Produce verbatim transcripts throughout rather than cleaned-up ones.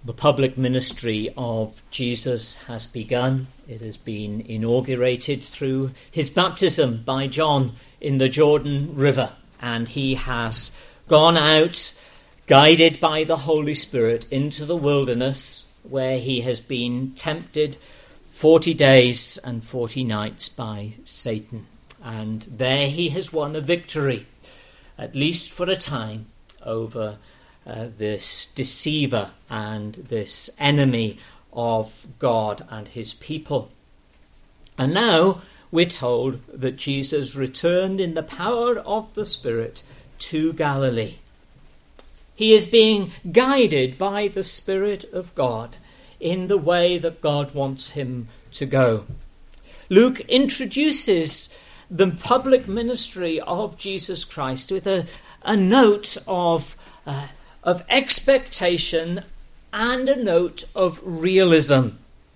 The public ministry of Jesus has begun. It has been inaugurated through his baptism by John in the Jordan River, and he has gone out, guided by the Holy Spirit, into the wilderness, where he has been tempted forty days and forty nights by Satan. And there he has won a victory, at least for a time, over uh, this deceiver and this enemy of God and his people. And now we're told that Jesus returned in the power of the Spirit to Galilee. He is being guided by the Spirit of God in the way that God wants him to go. Luke introduces the public ministry of Jesus Christ with a, a note of, uh, of expectation and a note of realism.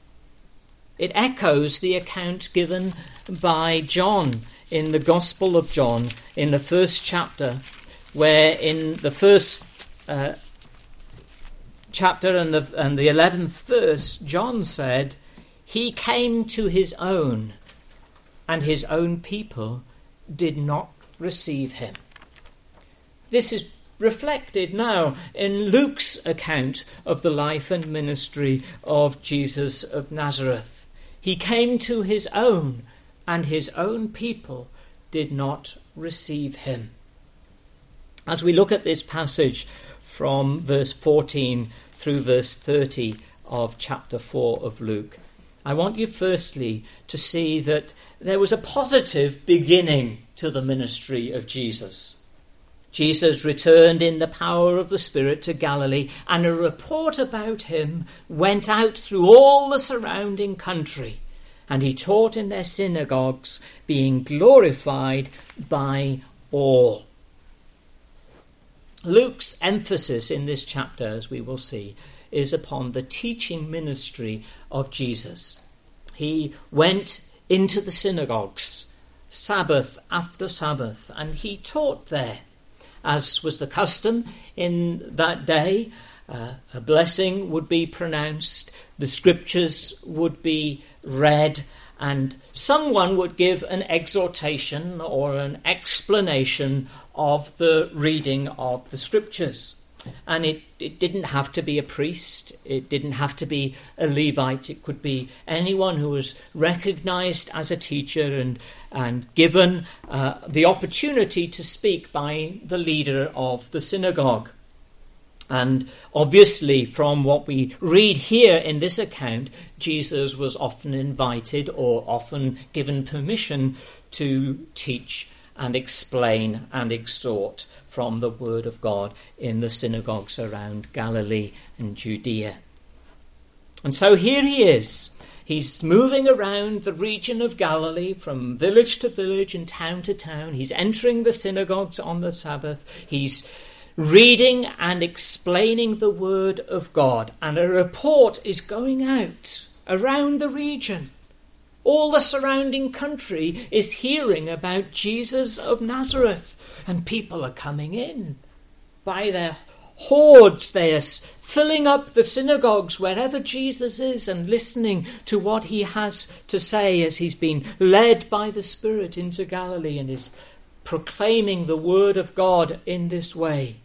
It echoes the account given by John in the Gospel of John in the first chapter, where in the first uh, chapter and the, and the eleventh verse, John said, "He came to his own, and his own people did not receive him." This is reflected now in Luke's account of the life and ministry of Jesus of Nazareth. He came to his own, and his own people did not receive him. As we look at this passage from verse fourteen through verse thirty of chapter four of Luke, I want you firstly to see that there was a positive beginning to the ministry of Jesus. Jesus returned in the power of the Spirit to Galilee, and a report about him went out through all the surrounding country, and he taught in their synagogues, being glorified by all. Luke's emphasis in this chapter, as we will see, is upon the teaching ministry of Jesus. He went into the synagogues, Sabbath after Sabbath, and he taught there. As was the custom in that day, uh, a blessing would be pronounced, the scriptures would be read, and someone would give an exhortation or an explanation of the reading of the scriptures. And it, it didn't have to be a priest, it didn't have to be a Levite, it could be anyone who was recognised as a teacher and, and given uh, the opportunity to speak by the leader of the synagogue. And obviously, from what we read here in this account, Jesus was often invited or often given permission to teach and explain and exhort from the word of God in the synagogues around Galilee and Judea. And so here he is. He's moving around the region of Galilee from village to village and town to town. He's entering the synagogues on the Sabbath. He's reading and explaining the word of God. And a report is going out around the region. All the surrounding country is hearing about Jesus of Nazareth, and people are coming in by their hordes. They are filling up the synagogues wherever Jesus is and listening to what he has to say as he's been led by the Spirit into Galilee and is proclaiming the word of God in this way.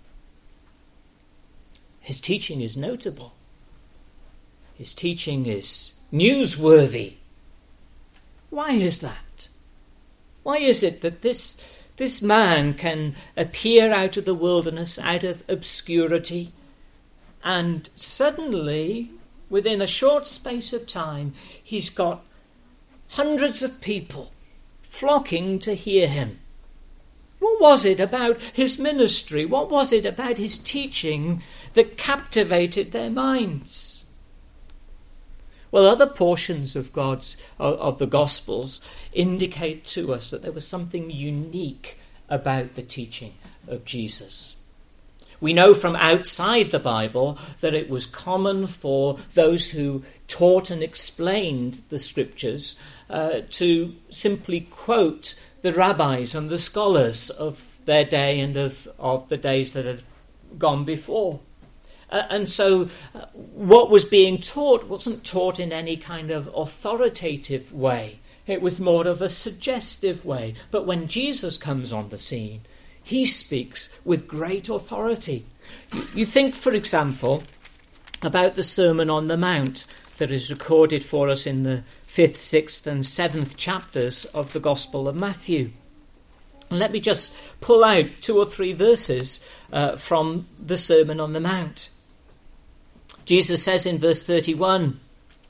His teaching is notable. His teaching is newsworthy. Why is that? Why is it that this, this man can appear out of the wilderness, out of obscurity, and suddenly, within a short space of time, he's got hundreds of people flocking to hear him? What was it about his ministry? What was it about his teaching that captivated their minds? Well, other portions of God's of the Gospels indicate to us that there was something unique about the teaching of Jesus. We know from outside the Bible that it was common for those who taught and explained the scriptures uh, to simply quote the rabbis and the scholars of their day and of, of the days that had gone before. Uh, and so uh, what was being taught wasn't taught in any kind of authoritative way. It was more of a suggestive way. But when Jesus comes on the scene, he speaks with great authority. You think, for example, about the Sermon on the Mount that is recorded for us in the fifth, sixth and seventh chapters of the Gospel of Matthew. And let me just pull out two or three verses uh, from the Sermon on the Mount. Jesus says in verse thirty-one,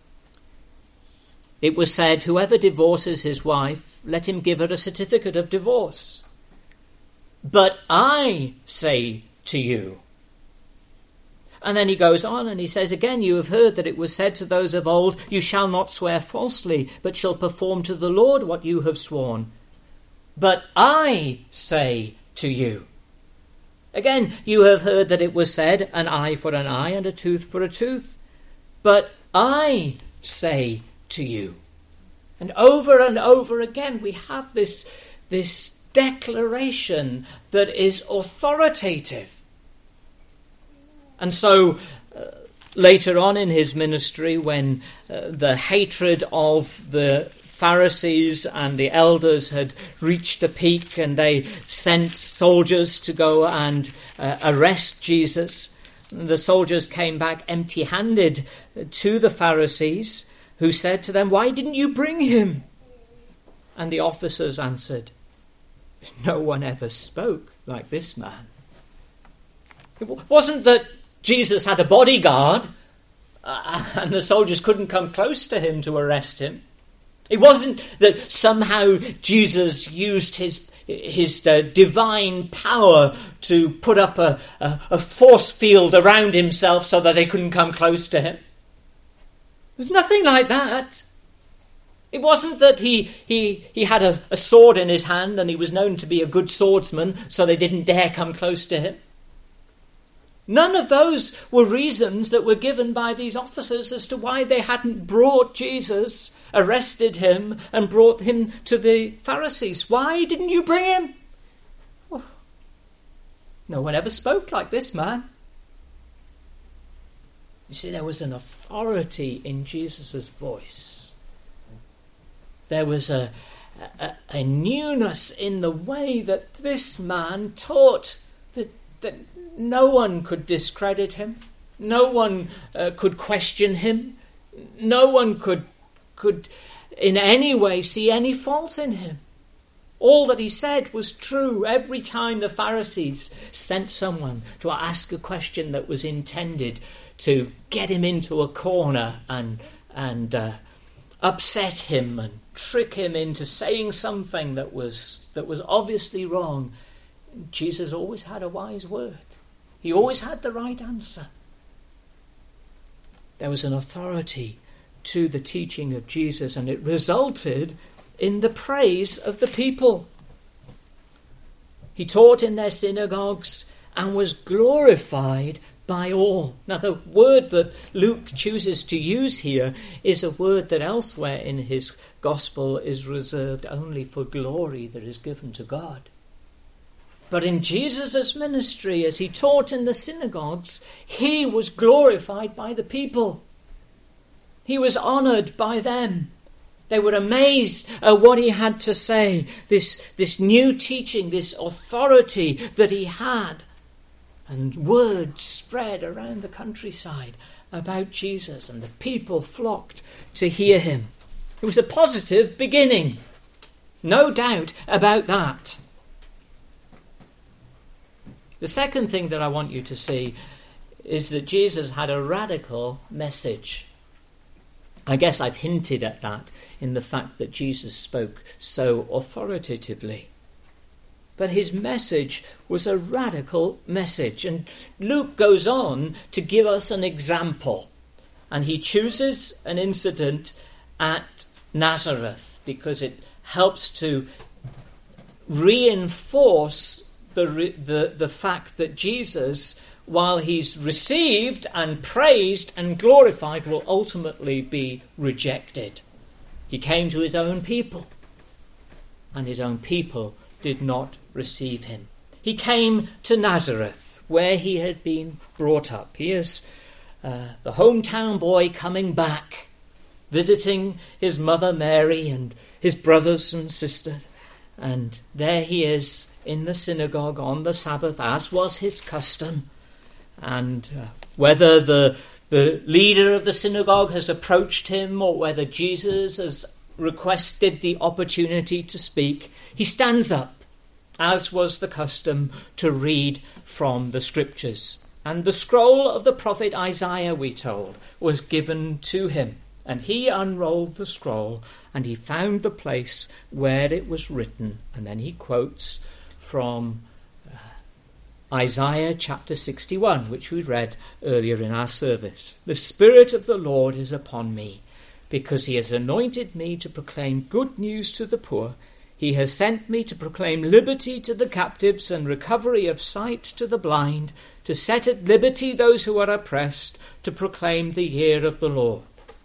"It was said, whoever divorces his wife, let him give her a certificate of divorce. But I say to you." And then he goes on and he says again, "You have heard that it was said to those of old, you shall not swear falsely, but shall perform to the Lord what you have sworn. But I say to you." Again, "You have heard that it was said, an eye for an eye and a tooth for a tooth. But I say to you." And over and over again we have this, this declaration that is authoritative. And so uh, later on in his ministry, when uh, the hatred of the Pharisees and the elders had reached a peak and they sent soldiers to go and uh, arrest Jesus, the soldiers came back empty-handed to the Pharisees, who said to them, "Why didn't you bring him?" And the officers answered, "No one ever spoke like this man." It wasn't that Jesus had a bodyguard uh, and the soldiers couldn't come close to him to arrest him. It wasn't that somehow Jesus used his his uh, divine power to put up a, a, a force field around himself so that they couldn't come close to him. There's nothing like that. It wasn't that he he, he had a, a sword in his hand and he was known to be a good swordsman, so they didn't dare come close to him. None of those were reasons that were given by these officers as to why they hadn't brought Jesus, arrested him, and brought him to the Pharisees. Why didn't you bring him? Oh, no one ever spoke like this man. You see, there was an authority in Jesus' voice. There was a, a, a newness in the way that this man taught, that, that no one could discredit him. No one uh, could question him. No one could could in any way see any fault in him. All that he said was true. Every time the Pharisees sent someone to ask a question that was intended to get him into a corner and and uh, upset him and trick him into saying something that was that was obviously wrong, Jesus always had a wise word. He always had the right answer. There was an authority to the teaching of Jesus, and it resulted in the praise of the people. He taught in their synagogues and was glorified by all. Now, the word that Luke chooses to use here is a word that elsewhere in his gospel is reserved only for glory that is given to God. But in Jesus' ministry, as he taught in the synagogues, he was glorified by the people. He was honoured by them. They were amazed at what he had to say, this, this new teaching, this authority that he had. And word spread around the countryside about Jesus, and the people flocked to hear him. It was a positive beginning. No doubt about that. The second thing that I want you to see is that Jesus had a radical message. I guess I've hinted at that in the fact that Jesus spoke so authoritatively. But his message was a radical message. And Luke goes on to give us an example. And he chooses an incident at Nazareth because it helps to reinforce the, the, the fact that Jesus, while he's received and praised and glorified, will ultimately be rejected. He came to his own people, and his own people did not receive him. He came to Nazareth, where he had been brought up. Here's uh, the hometown boy coming back, visiting his mother Mary and his brothers and sisters. And there he is in the synagogue on the Sabbath, as was his custom. And uh, whether the, the leader of the synagogue has approached him or whether Jesus has requested the opportunity to speak, he stands up, as was the custom, to read from the scriptures. And the scroll of the prophet Isaiah, we told, was given to him. And he unrolled the scroll and he found the place where it was written. And then he quotes from uh, Isaiah chapter sixty-one, which we read earlier in our service. The Spirit of the Lord is upon me, because he has anointed me to proclaim good news to the poor. He has sent me to proclaim liberty to the captives and recovery of sight to the blind, to set at liberty those who are oppressed, to proclaim the year of the Lord.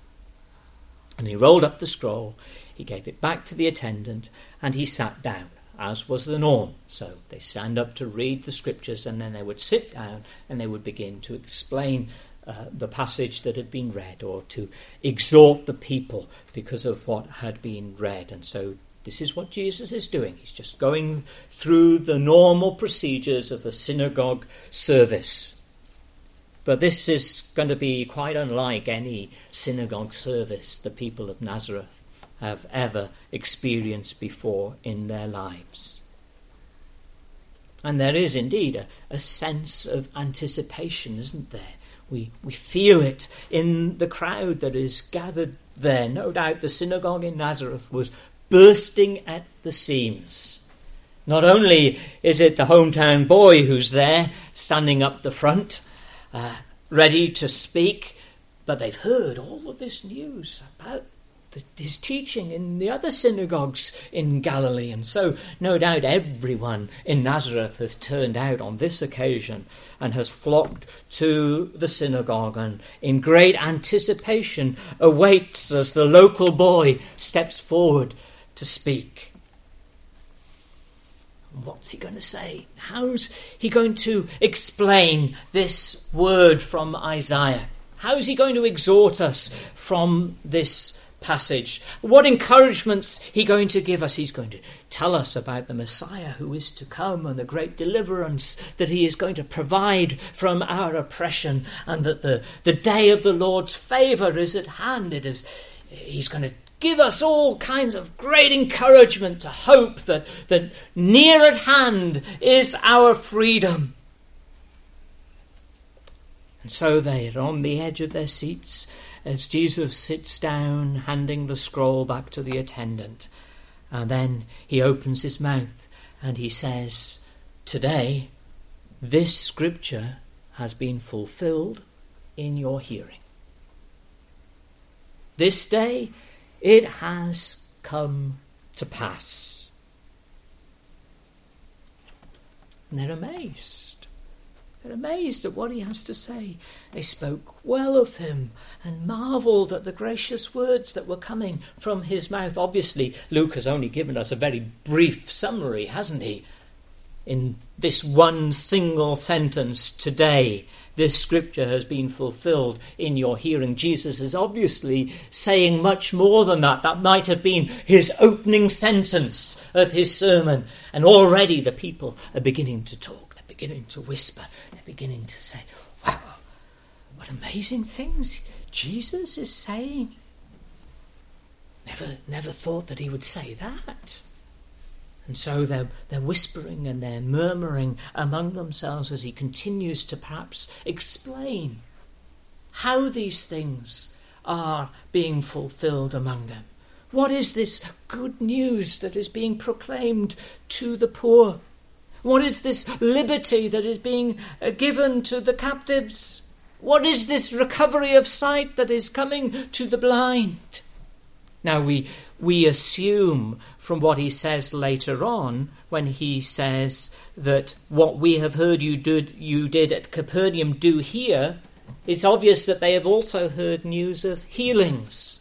And he rolled up the scroll, he gave it back to the attendant, and he sat down, as was the norm. So they stand up to read the scriptures, and then they would sit down and they would begin to explain uh, the passage that had been read, or to exhort the people because of what had been read. And so this is what Jesus is doing. He's just going through the normal procedures of a synagogue service. But this is going to be quite unlike any synagogue service the people of Nazareth have ever experienced before in their lives. And there is indeed a, a sense of anticipation, isn't there? We, we feel it in the crowd that is gathered there. No doubt the synagogue in Nazareth was bursting at the seams. Not only is it the hometown boy who's there, standing up the front, uh, ready to speak, but they've heard all of this news about the, his teaching in the other synagogues in Galilee. And so no doubt everyone in Nazareth has turned out on this occasion and has flocked to the synagogue, and in great anticipation awaits as the local boy steps forward to speak. What's he going to say? How's he going to explain this word from Isaiah? How's he going to exhort us from this passage? What encouragement's he going to give us? He's going to tell us about the Messiah who is to come and the great deliverance that he is going to provide from our oppression, and that the, the day of the Lord's favour is at hand. It is, he's going to give us all kinds of great encouragement to hope that, that near at hand is our freedom. And so they are on the edge of their seats as Jesus sits down, handing the scroll back to the attendant. And then he opens his mouth and he says, "Today, this scripture has been fulfilled in your hearing." This day, it has come to pass. And they're amazed. They're amazed at what he has to say. They spoke well of him and marvelled at the gracious words that were coming from his mouth. Obviously, Luke has only given us a very brief summary, hasn't he? In this one single sentence, "Today, this scripture has been fulfilled in your hearing." Jesus is obviously saying much more than that. That might have been his opening sentence of his sermon. And already the people are beginning to talk. They're beginning to whisper. They're beginning to say, "Wow, what amazing things Jesus is saying." Never, never thought that he would say that. And so they're, they're whispering and they're murmuring among themselves as he continues to perhaps explain how these things are being fulfilled among them. What is this good news that is being proclaimed to the poor? What is this liberty that is being given to the captives? What is this recovery of sight that is coming to the blind? Now we we assume from what he says later on, when he says that what we have heard you did, you did at Capernaum do here, it's obvious that they have also heard news of healings.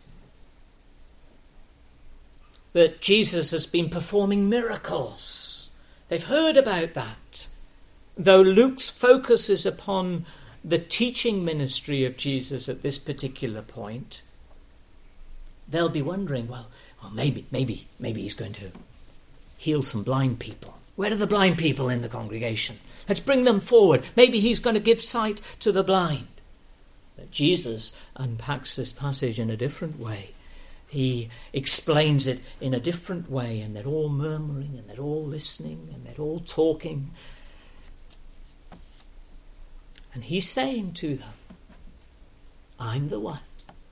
That Jesus has been performing miracles. They've heard about that. Though Luke's focus is upon the teaching ministry of Jesus at this particular point, they'll be wondering, well, well maybe, maybe, maybe he's going to heal some blind people. Where are the blind people in the congregation? Let's bring them forward. Maybe he's going to give sight to the blind. But Jesus unpacks this passage in a different way. He explains it in a different way, and they're all murmuring, and they're all listening, and they're all talking. And he's saying to them, I'm the one.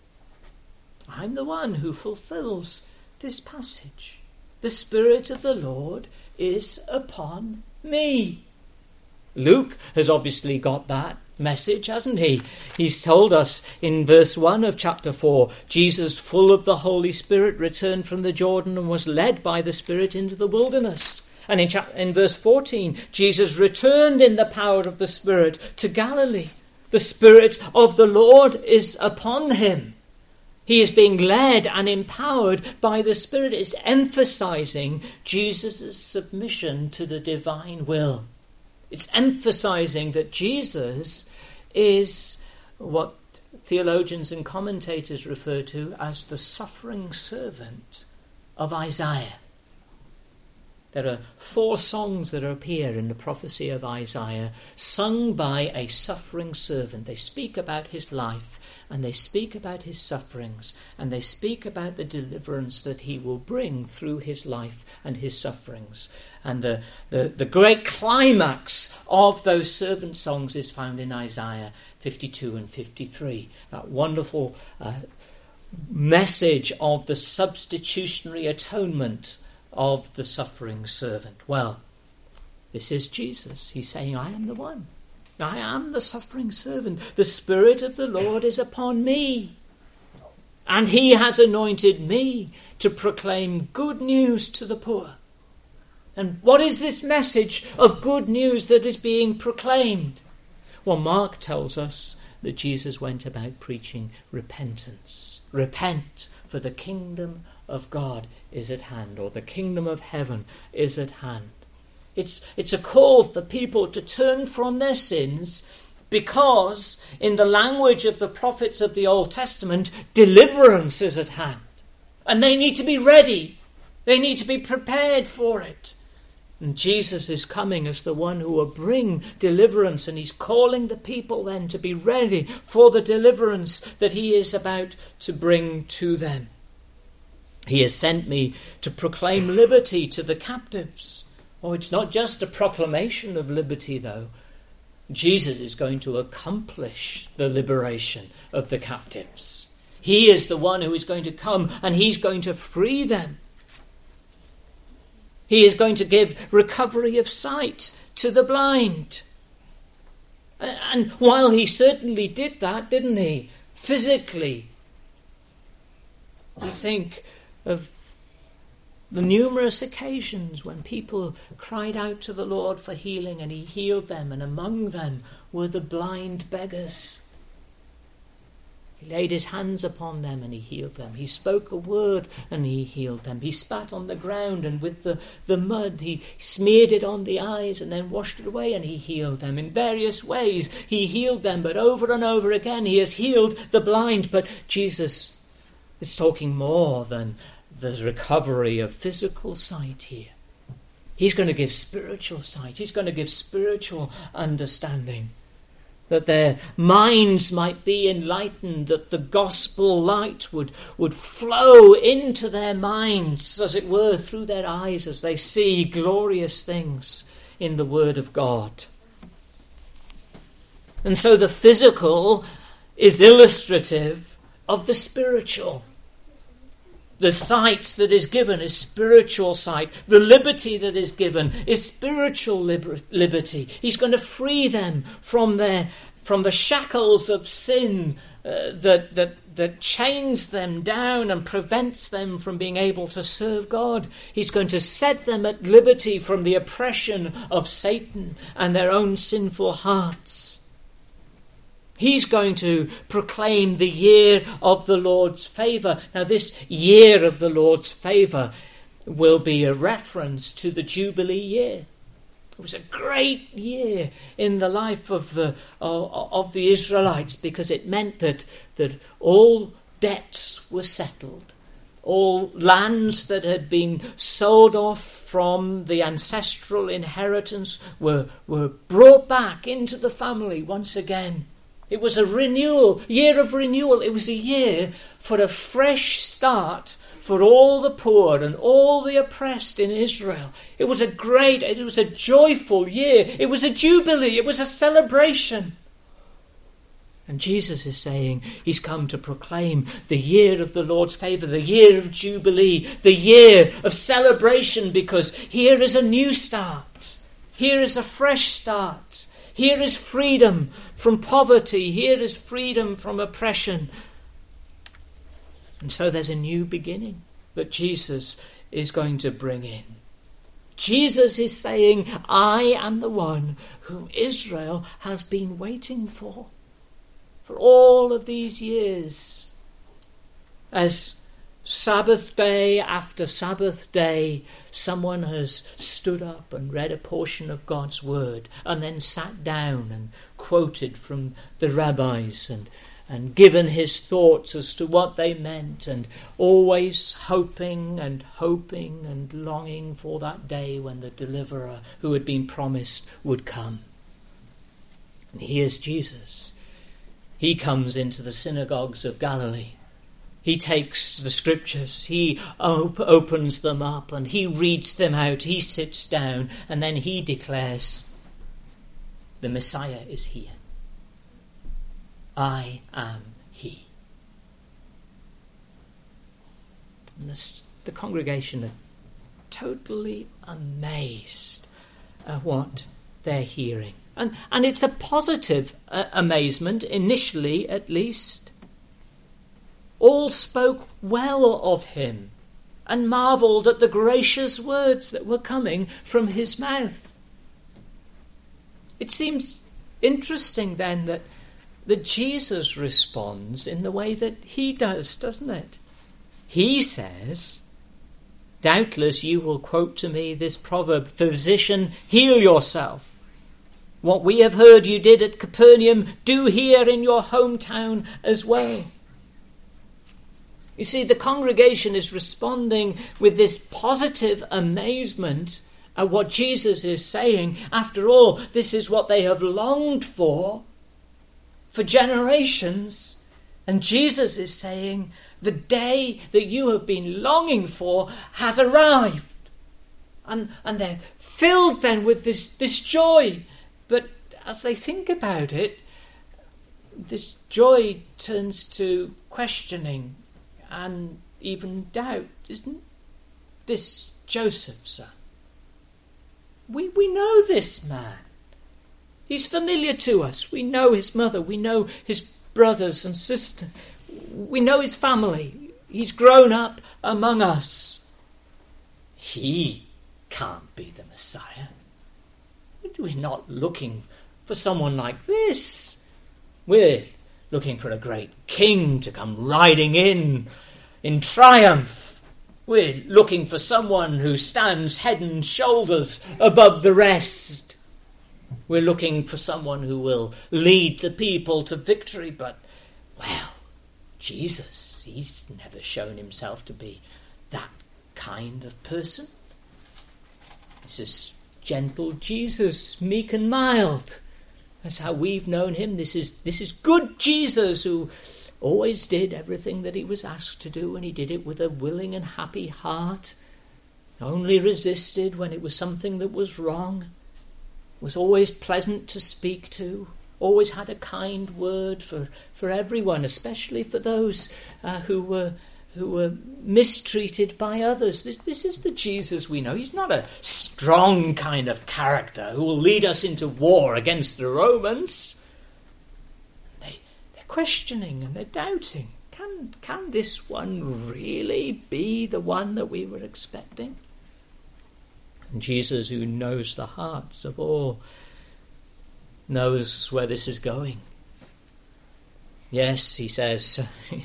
I'm the one who fulfills this passage. The Spirit of the Lord is upon me. Luke has obviously got that message, hasn't he? He's told us in verse one of chapter four, Jesus, full of the Holy Spirit, returned from the Jordan and was led by the Spirit into the wilderness. And in, chapter, in verse fourteen, Jesus returned in the power of the Spirit to Galilee. The Spirit of the Lord is upon him. He is being led and empowered by the Spirit. It's emphasizing Jesus' submission to the divine will. It's emphasizing that Jesus is what theologians and commentators refer to as the suffering servant of Isaiah. There are four songs that appear in the prophecy of Isaiah, sung by a suffering servant. They speak about his life, and they speak about his sufferings, and they speak about the deliverance that he will bring through his life and his sufferings. And the, the, the great climax of those servant songs is found in Isaiah fifty-two and fifty-three. That wonderful uh, message of the substitutionary atonement of the suffering servant. Well, this is Jesus. He's saying, I am the one. I am the suffering servant. The Spirit of the Lord is upon me. And he has anointed me to proclaim good news to the poor. And what is this message of good news that is being proclaimed? Well, Mark tells us that Jesus went about preaching repentance. Repent, for the kingdom of God is at hand, or the kingdom of heaven is at hand. It's, it's a call for people to turn from their sins, because in the language of the prophets of the Old Testament, deliverance is at hand. And they need to be ready. They need to be prepared for it. And Jesus is coming as the one who will bring deliverance, and he's calling the people then to be ready for the deliverance that he is about to bring to them. He has sent me to proclaim liberty to the captives. Oh, it's not just a proclamation of liberty, though. Jesus is going to accomplish the liberation of the captives. He is the one who is going to come, and he's going to free them. He is going to give recovery of sight to the blind. And while he certainly did that, didn't he? Physically. We think of the numerous occasions when people cried out to the Lord for healing, and he healed them, and among them were the blind beggars. He laid his hands upon them and he healed them. He spoke a word and he healed them. He spat on the ground, and with the, the mud he smeared it on the eyes and then washed it away, and he healed them. In various ways he healed them, but over and over again he has healed the blind. But Jesus is talking more than the recovery of physical sight here. He's going to give spiritual sight. He's going to give spiritual understanding, that their minds might be enlightened, that the gospel light would, would flow into their minds, as it were, through their eyes as they see glorious things in the Word of God. And so the physical is illustrative of the spiritual. The sight that is given is spiritual sight. The liberty that is given is spiritual liber- liberty. He's going to free them from their from the shackles of sin uh, that that that chains them down and prevents them from being able to serve God. He's going to set them at liberty from the oppression of Satan and their own sinful hearts. He's going to proclaim the year of the Lord's favour. Now, this year of the Lord's favour will be a reference to the Jubilee year, It was a great year in the life of the of, of the Israelites, because it meant that that all debts were settled. All lands that had been sold off from the ancestral inheritance were, were brought back into the family once again. It was a renewal, year of renewal. It was a year for a fresh start for all the poor and all the oppressed in Israel. It was a great, it was a joyful year. It was a jubilee. It was a celebration. And Jesus is saying he's come to proclaim the year of the Lord's favour, the year of jubilee, the year of celebration, because here is a new start. Here is a fresh start. Here is freedom from poverty. Here is freedom from oppression. And so there's a new beginning that Jesus is going to bring in. Jesus is saying, I am the one whom Israel has been waiting for. For all of these years. As Sabbath day after Sabbath day, someone has stood up and read a portion of God's word and then sat down and quoted from the rabbis and and given his thoughts as to what they meant, and always hoping and hoping and longing for that day when the deliverer who had been promised would come. And here's Jesus. He comes into the synagogues of Galilee. He takes the scriptures, he op- opens them up and he reads them out, he sits down, and then he declares, the Messiah is here. I am he. And this, the congregation are totally amazed at what they're hearing. And, and it's a positive uh, amazement, initially at least. All spoke well of him and marvelled at the gracious words that were coming from his mouth. It seems interesting then that that Jesus responds in the way that he does, doesn't it? He says, doubtless you will quote to me this proverb, physician, heal yourself. What we have heard you did at Capernaum, do here in your hometown as well. You see, the congregation is responding with this positive amazement at what Jesus is saying. After all, this is what they have longed for for generations. And Jesus is saying, the day that you have been longing for has arrived. And, and they're filled then with this, this joy. But as they think about it, this joy turns to questioning and even doubt. Isn't this Joseph's son? We, we know this man. He's familiar to us. We know his mother. We know his brothers and sisters. We know his family. He's grown up among us. He can't be the Messiah. We're not looking for someone like this. We're looking for a great king to come riding in in triumph. We're looking for someone who stands head and shoulders above the rest. We're looking for someone who will lead the people to victory. But, well, Jesus, he's never shown himself to be that kind of person. This is gentle Jesus, meek and mild. That's how we've known him. This is this is good Jesus, who always did everything that he was asked to do, and he did it with a willing and happy heart. Only resisted when it was something that was wrong. Was always pleasant to speak to. Always had a kind word for, for everyone, especially for those uh, who were who were mistreated by others. This, this is the Jesus we know. He's not a strong kind of character who will lead us into war against the Romans. They, they're questioning and they're doubting. Can, can this one really be the one that we were expecting? And Jesus, who knows the hearts of all, knows where this is going. Yes, he says,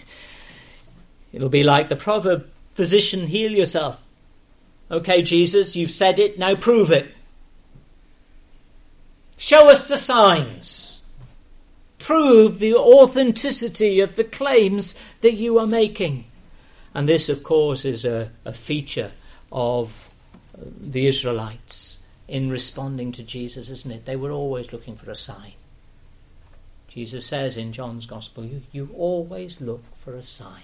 it'll be like the proverb, physician, heal yourself. Okay, Jesus, you've said it, now prove it. Show us the signs. Prove the authenticity of the claims that you are making. And this, of course, is a, a feature of the Israelites in responding to Jesus, isn't it? They were always looking for a sign. Jesus says in John's Gospel, you, you always look for a sign.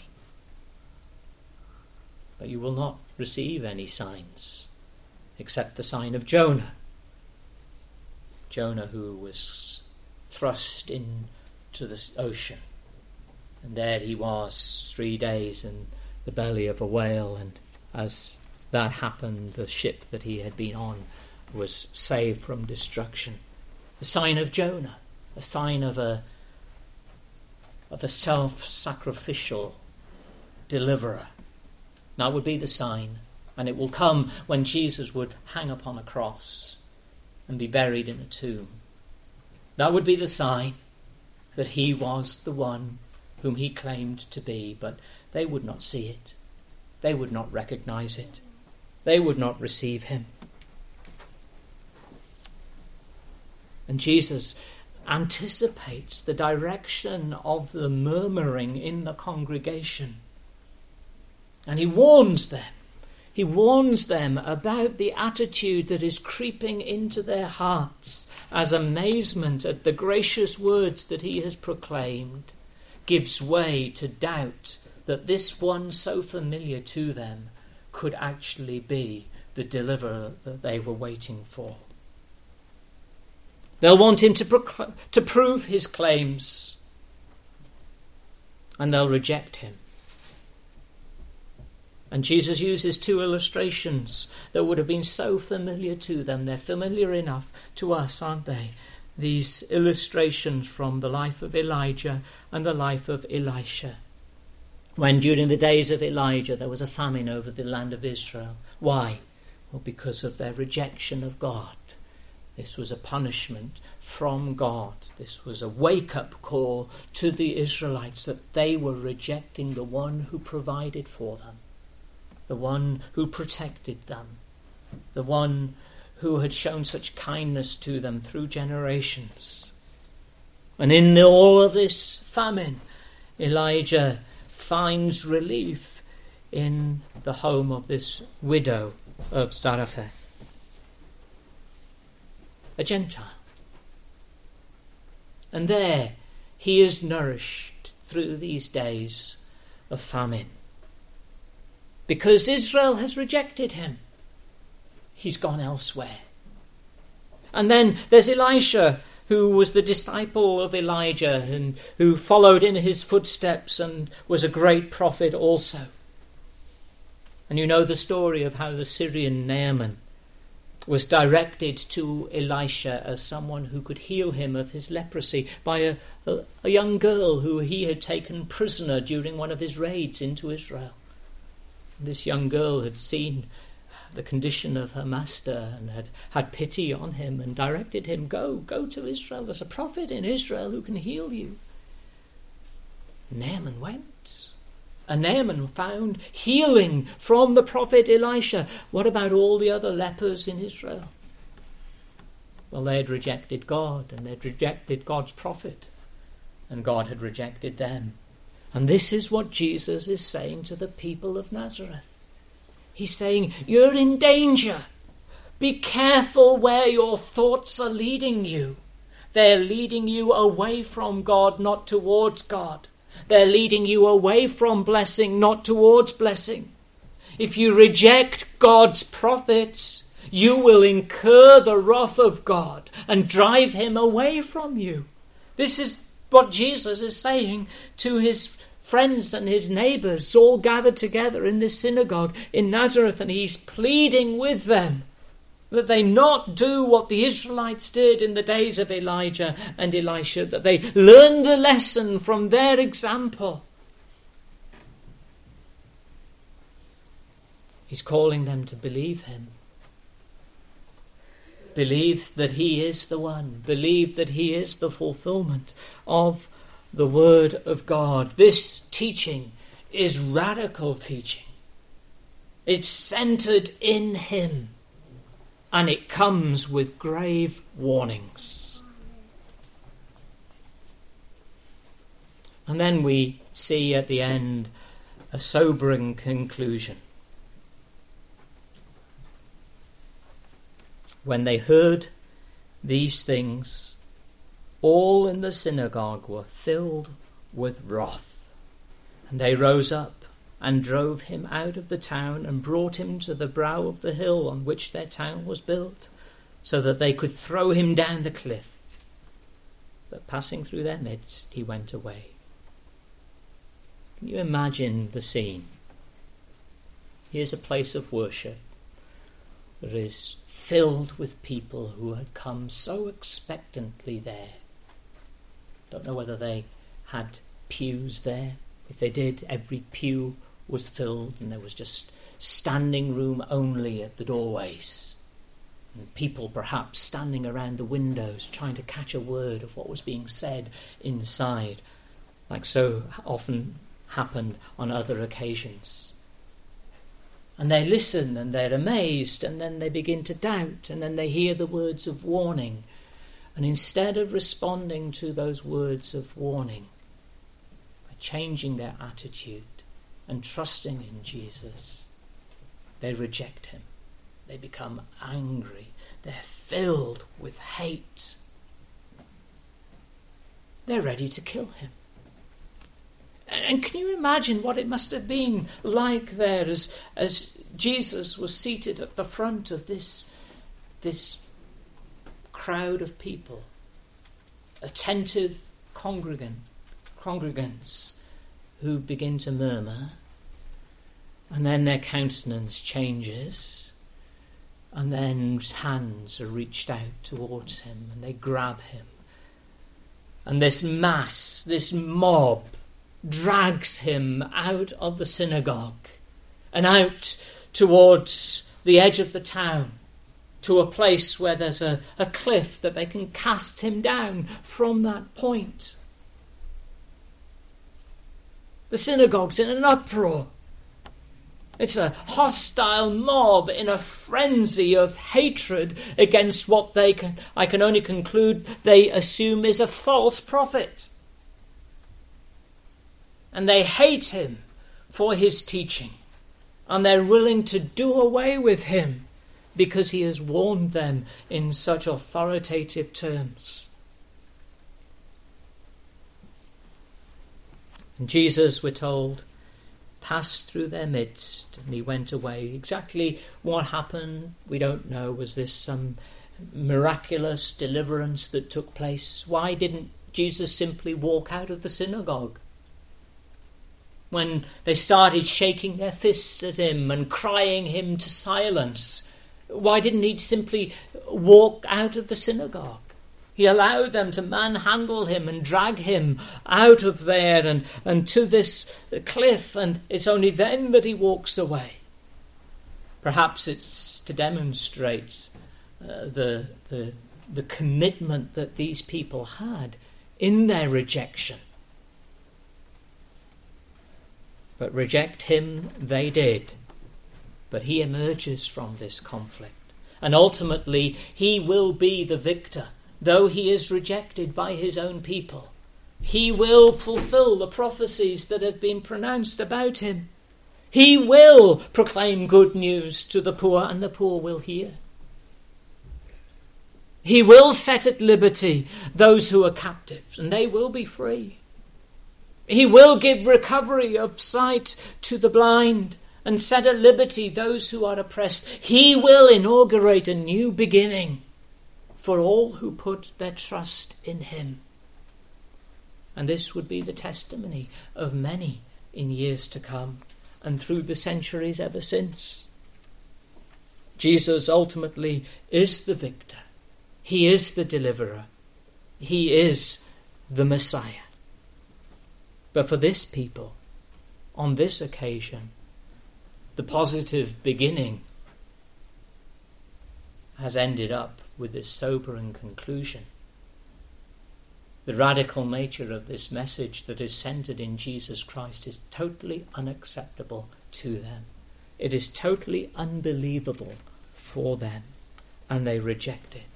But you will not receive any signs except the sign of Jonah. Jonah, who was thrust into the ocean. And there he was, three days in the belly of a whale. And as that happened, the ship that he had been on was saved from destruction. The sign of Jonah, a sign of a, of a self-sacrificial deliverer. That would be the sign. And it will come when Jesus would hang upon a cross and be buried in a tomb. That would be the sign that he was the one whom he claimed to be, but they would not see it. They would not recognize it. They would not receive him. And Jesus anticipates the direction of the murmuring in the congregation. And he warns them. He warns them about the attitude that is creeping into their hearts as amazement at the gracious words that he has proclaimed gives way to doubt that this one so familiar to them could actually be the deliverer that they were waiting for. They'll want him to, procl- to prove his claims, and they'll reject him. And Jesus uses two illustrations that would have been so familiar to them. They're familiar enough to us, aren't they? These illustrations from the life of Elijah and the life of Elisha. When during the days of Elijah there was a famine over the land of Israel. Why? Well, because of their rejection of God. This was a punishment from God. This was a wake-up call to the Israelites that they were rejecting the one who provided for them. The one who protected them, the one who had shown such kindness to them through generations. And in the, all of this famine, Elijah finds relief in the home of this widow of Zarephath, a Gentile. And there he is nourished through these days of famine. Because Israel has rejected him, he's gone elsewhere. And then there's Elisha, who was the disciple of Elijah and who followed in his footsteps and was a great prophet also. And you know the story of how the Syrian Naaman was directed to Elisha as someone who could heal him of his leprosy by a, a, a young girl who he had taken prisoner during one of his raids into Israel. This young girl had seen the condition of her master and had had pity on him and directed him, go, go to Israel. There's a prophet in Israel who can heal you. Naaman went. And Naaman found healing from the prophet Elisha. What about all the other lepers in Israel? Well, they had rejected God and they'd rejected God's prophet. And God had rejected them. And this is what Jesus is saying to the people of Nazareth. He's saying, you're in danger. Be careful where your thoughts are leading you. They're leading you away from God, not towards God. They're leading you away from blessing, not towards blessing. If you reject God's prophets, you will incur the wrath of God and drive him away from you. This is what Jesus is saying to his friends and his neighbours all gathered together in this synagogue in Nazareth, and he's pleading with them that they not do what the Israelites did in the days of Elijah and Elisha, that they learn the lesson from their example. He's calling them to believe him. Believe that he is the one. Believe that he is the fulfillment of the word of God. This teaching is radical teaching. It's centered in him. and it comes with grave warnings. And then we see at the end a sobering conclusion. When they heard these things, all in the synagogue were filled with wrath. And they rose up and drove him out of the town and brought him to the brow of the hill on which their town was built, so that they could throw him down the cliff. But passing through their midst, he went away. Can you imagine the scene? Here's a place of worship that is filled with people who had come so expectantly there. Don't know whether they had pews there. If they did, every pew was filled and there was just standing room only at the doorways. And people perhaps standing around the windows trying to catch a word of what was being said inside, like so often happened on other occasions. And they listen and they're amazed, and then they begin to doubt, and then they hear the words of warning. And instead of responding to those words of warning, by changing their attitude and trusting in Jesus, they reject him. They become angry. They're filled with hate. They're ready to kill him. And can you imagine what it must have been like there as, as Jesus was seated at the front of this, this crowd of people, attentive congregant, congregants who begin to murmur, and then their countenance changes, and then hands are reached out towards him and they grab him. And this mass, this mob, drags him out of the synagogue and out towards the edge of the town, to a place where there's a, a cliff that they can cast him down from that point. The synagogue's in an uproar. It's a hostile mob in a frenzy of hatred against what they can, I can only conclude, they assume is a false prophet. And they hate him for his teaching. And they're willing to do away with him because he has warned them in such authoritative terms. And Jesus, we're told, passed through their midst and he went away. Exactly what happened, we don't know. Was this some miraculous deliverance that took place? Why didn't Jesus simply walk out of the synagogue? When they started shaking their fists at him and crying him to silence, why didn't he simply walk out of the synagogue? He allowed them to manhandle him and drag him out of there and, and to this cliff, and it's only then that he walks away. Perhaps it's to demonstrate uh, the, the, the commitment that these people had in their rejection. But reject him they did. But he emerges from this conflict. And ultimately, he will be the victor. Though he is rejected by his own people, he will fulfill the prophecies that have been pronounced about him. He will proclaim good news to the poor, and the poor will hear. He will set at liberty those who are captives, and they will be free. He will give recovery of sight to the blind and set at liberty those who are oppressed. He will inaugurate a new beginning for all who put their trust in him. And this would be the testimony of many in years to come and through the centuries ever since. Jesus ultimately is the victor. He is the deliverer. He is the Messiah. But for this people, on this occasion, the positive beginning has ended up with this sobering conclusion. The radical nature of this message that is centered in Jesus Christ is totally unacceptable to them. It is totally unbelievable for them. and they reject it.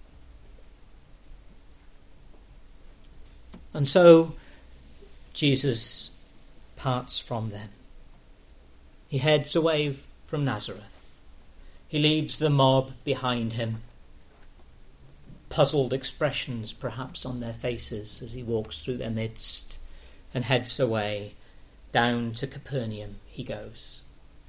And so Jesus parts from them. He heads away from Nazareth. He leaves the mob behind him. Puzzled expressions perhaps on their faces as he walks through their midst, and heads away. Down to Capernaum he goes.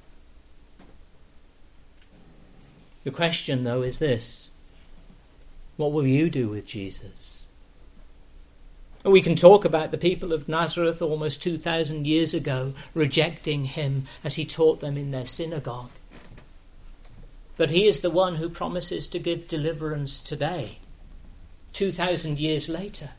The question, though, is this: what will you do with Jesus? We can talk about the people of Nazareth almost two thousand years ago rejecting him as he taught them in their synagogue. But he is the one who promises to give deliverance today, two thousand years later.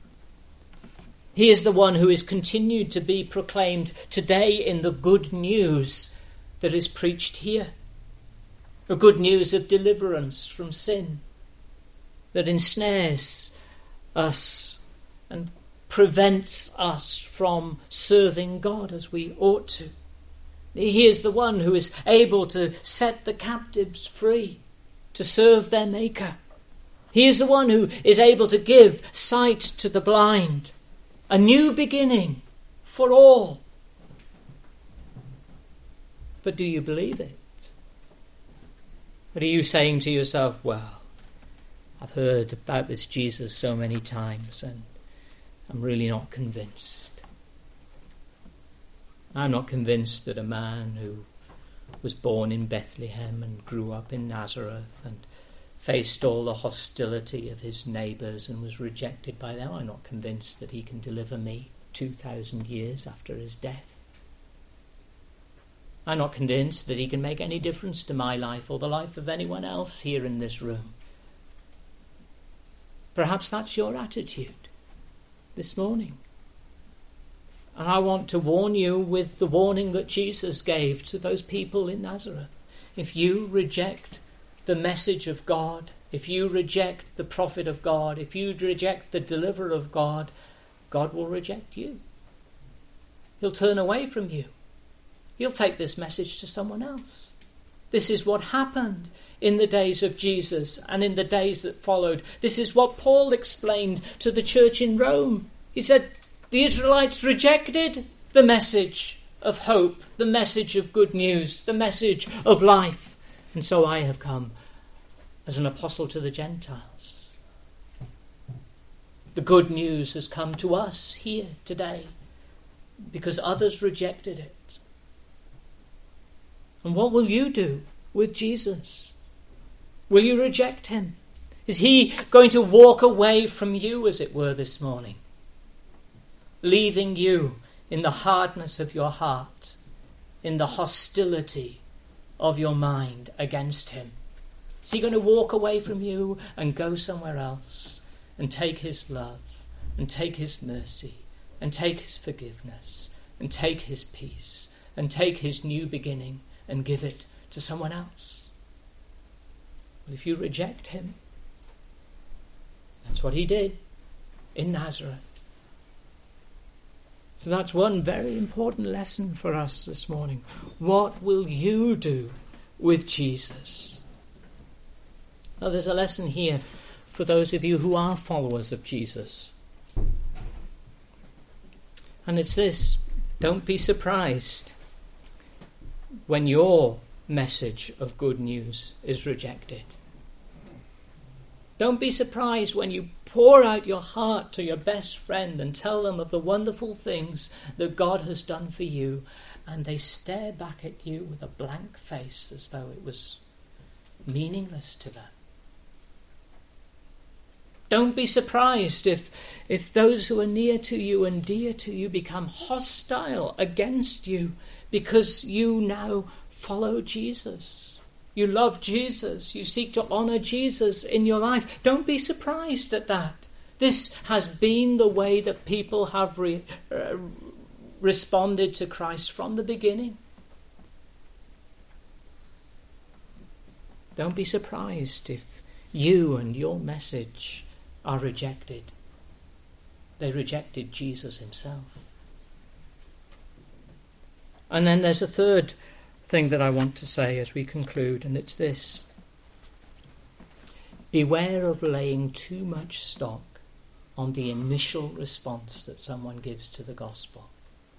He is the one who is continued to be proclaimed today in the good news that is preached here. The good news of deliverance from sin that ensnares us and prevents us from serving God as we ought to. He is the one who is able to set the captives free, to serve their Maker. He is the one who is able to give sight to the blind, a new beginning for all. But do you believe it? Or are you saying to yourself, well, I've heard about this Jesus so many times and I'm really not convinced. I'm not convinced that a man who was born in Bethlehem and grew up in Nazareth and faced all the hostility of his neighbours and was rejected by them, I'm not convinced that he can deliver me two thousand years after his death. I'm not convinced that he can make any difference to my life or the life of anyone else here in this room. Perhaps that's your attitude this morning. And I want to warn you with the warning that Jesus gave to those people in Nazareth. If you reject the message of God, if you reject the prophet of God, if you reject the deliverer of God, God will reject you. He'll turn away from you. He'll take this message to someone else. This is what happened in the days of Jesus and in the days that followed. This is what Paul explained to the church in Rome. He said the Israelites rejected the message of hope, the message of good news, the message of life. And so I have come as an apostle to the Gentiles. The good news has come to us here today because others rejected it. And what will you do with Jesus? Will you reject him? Is he going to walk away from you, as it were, this morning, leaving you in the hardness of your heart, in the hostility of your mind against him? Is he going to walk away from you and go somewhere else and take his love and take his mercy and take his forgiveness and take his peace and take his new beginning and give it to someone else? Well, if you reject him, that's what he did in Nazareth. So that's one very important lesson for us this morning. What will you do with Jesus? Now, there's a lesson here for those of you who are followers of Jesus. And it's this: don't be surprised when your message of good news is rejected. Don't be surprised when you pour out your heart to your best friend and tell them of the wonderful things that God has done for you, and they stare back at you with a blank face as though it was meaningless to them. Don't be surprised if, if those who are near to you and dear to you become hostile against you because you now follow Jesus. You love Jesus. You seek to honour Jesus in your life. Don't be surprised at that. This has been the way that people have re- uh, responded to Christ from the beginning. Don't be surprised if you and your message are rejected. They rejected Jesus himself. And then there's a third thing that I want to say as we conclude, and it's this. beware of laying too much stock on the initial response that someone gives to the gospel.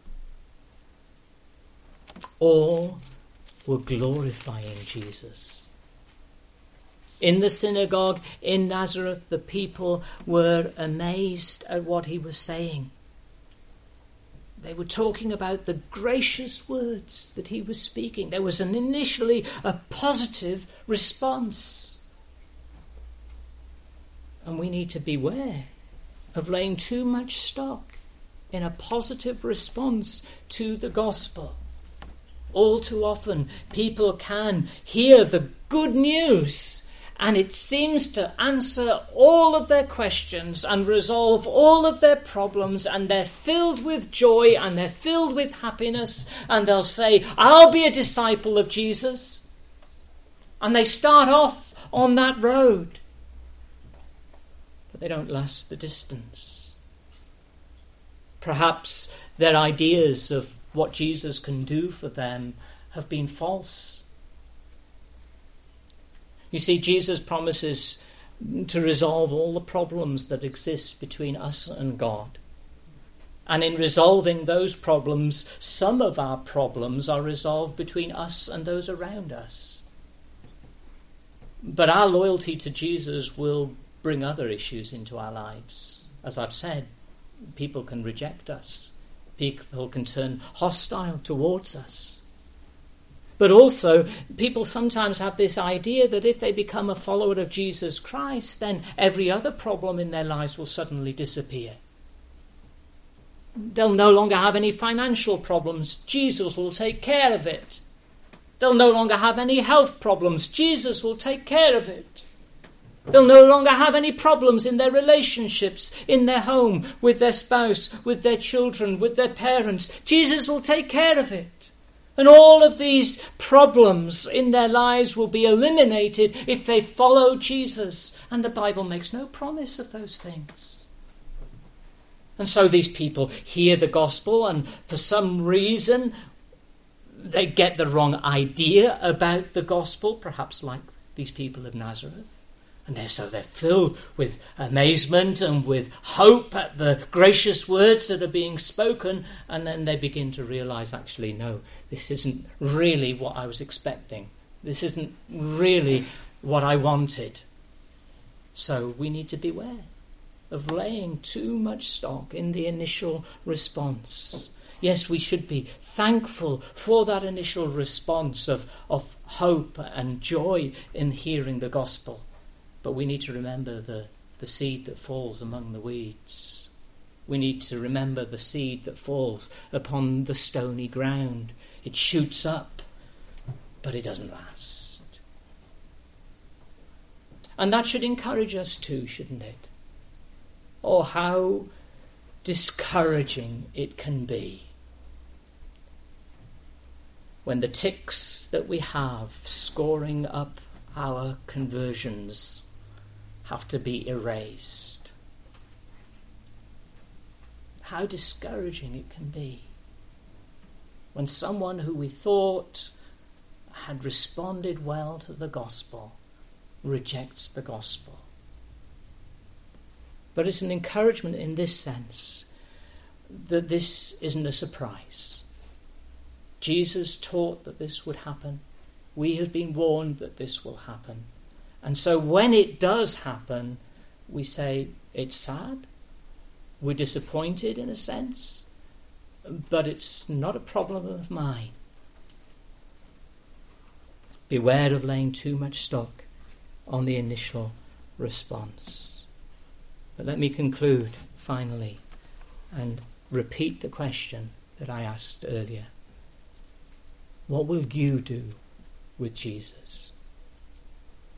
All were glorifying Jesus. In the synagogue in Nazareth, the people were amazed at what he was saying. They were talking about the gracious words that he was speaking. There was an initially a positive response. And we need to beware of laying too much stock in a positive response to the gospel. All too often, people can hear the good news and it seems to answer all of their questions and resolve all of their problems, and they're filled with joy and they're filled with happiness, and they'll say, I'll be a disciple of Jesus. And they start off on that road. But they don't last the distance. Perhaps their ideas of what Jesus can do for them have been false. You see, Jesus promises to resolve all the problems that exist between us and God. And in resolving those problems, some of our problems are resolved between us and those around us. But our loyalty to Jesus will bring other issues into our lives. As I've said, people can reject us. People can turn hostile towards us. But also, people sometimes have this idea that if they become a follower of Jesus Christ, then every other problem in their lives will suddenly disappear. They'll no longer have any financial problems. Jesus will take care of it. They'll no longer have any health problems. Jesus will take care of it. They'll no longer have any problems in their relationships, in their home, with their spouse, with their children, with their parents. Jesus will take care of it. And all of these problems in their lives will be eliminated if they follow Jesus. And the Bible makes no promise of those things. And so these people hear the gospel, and for some reason they get the wrong idea about the gospel, perhaps like these people of Nazareth. And they're, so they're filled with amazement and with hope at the gracious words that are being spoken. And then they begin to realize, actually, no, this isn't really what I was expecting. This isn't really what I wanted. So we need to beware of laying too much stock in the initial response. Yes, we should be thankful for that initial response of, of hope and joy in hearing the gospel. But we need to remember the, the seed that falls among the weeds. We need to remember the seed that falls upon the stony ground. It shoots up, but it doesn't last. And that should encourage us too, shouldn't it? Oh, how discouraging it can be when the ticks that we have scoring up our conversions have to be erased. How discouraging it can be when someone who we thought had responded well to the gospel rejects the gospel. But it's an encouragement in this sense that this isn't a surprise. Jesus taught that this would happen. We have been warned that this will happen. And so when it does happen, we say, it's sad. We're disappointed in a sense. But it's not a problem of mine. Beware of laying too much stock on the initial response. But let me conclude, finally, and repeat the question that I asked earlier. What will you do with Jesus?